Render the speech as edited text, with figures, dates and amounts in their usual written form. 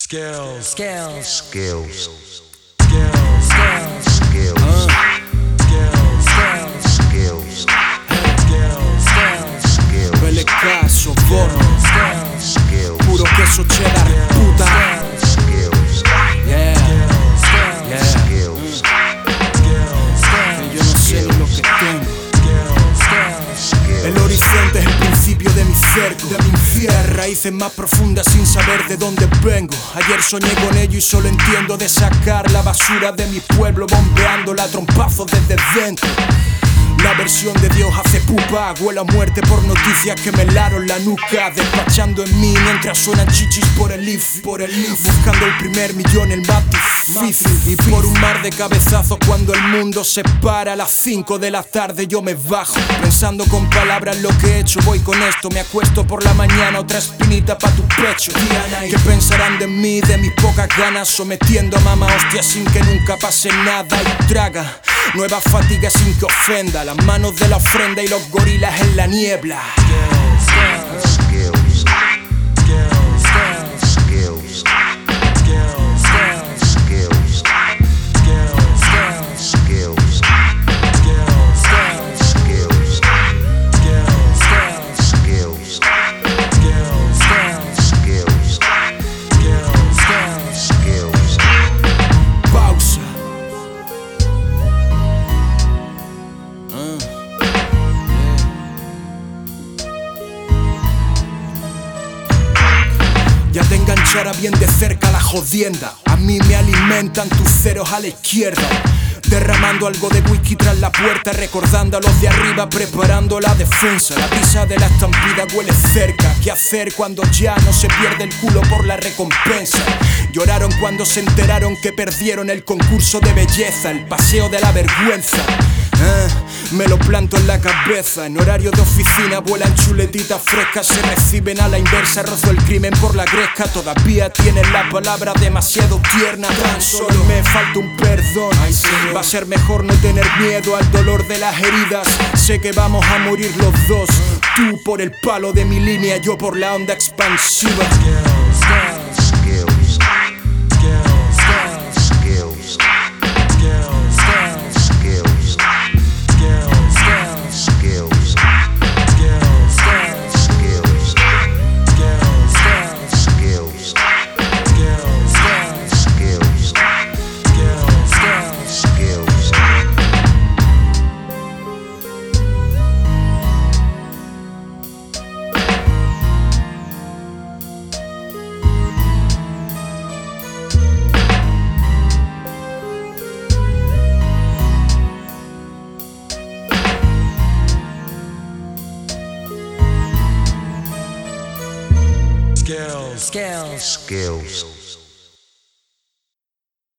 Skills. Skills. Skills. Skills. Skills. Skills. Skills. Skills. Skills. Skills. Skills. PLK, soborno, Skills. Skills. puro queso cheddar, puta. Skills. Yeah, yeah. Skills. Que yo no sé ni lo que tengo. Skills. El horizonte es el principio de mi cerco, de mi infierno. Las raíces más profundas sin saber de dónde vengo. Ayer soñé con ello y solo entiendo de sacar la basura de mi pueblo, bombeándola a trompazos desde dentro. La versión de Dios hace pupa, huele a muerte por noticias que me helaron la nuca, despachando en mí mientras suenan chichis por el IF, buscando el primer millón, el más difícil. Y por un mar de cabezazos cuando el mundo se para a las 5 de la tarde yo me bajo, pensando con palabras lo que he hecho. Voy con esto, me acuesto por la mañana, otra espinita pa' tu pecho. ¿Qué pensarán de mí, de mis pocas ganas? Sometiendo a mamá hostia sin que nunca pase nada. Y traga nuevas fatigas sin que ofenda las manos de la ofrenda y los gorilas en la niebla. Skills. Skills. Skills. Skills. Skills. Skills. Pausa. Ya te enganchará bien de cerca la jodienda. A mí me alimentan tus ceros a la izquierda, derramando algo de whisky tras la puerta, recordando a los de arriba, preparando la defensa. La brisa de la estampida huele cerca. ¿Qué hacer cuando ya no se pierde el culo por la recompensa? Lloraron cuando se enteraron que perdieron el concurso de belleza, el paseo de la vergüenza. Me lo planto en la cabeza. En horario de oficina vuelan chuletitas frescas, se reciben a la inversa. Rozo el crimen por la gresca. Todavía tienen la palabra demasiado tierna. Tan solo me falta un perdón. Va a ser mejor no tener miedo al dolor de las heridas. Sé que vamos a morir los dos, tú por el palo de mi línea, yo por la onda expansiva. Skills. Skills. Skills. Skills. Skills. Skills.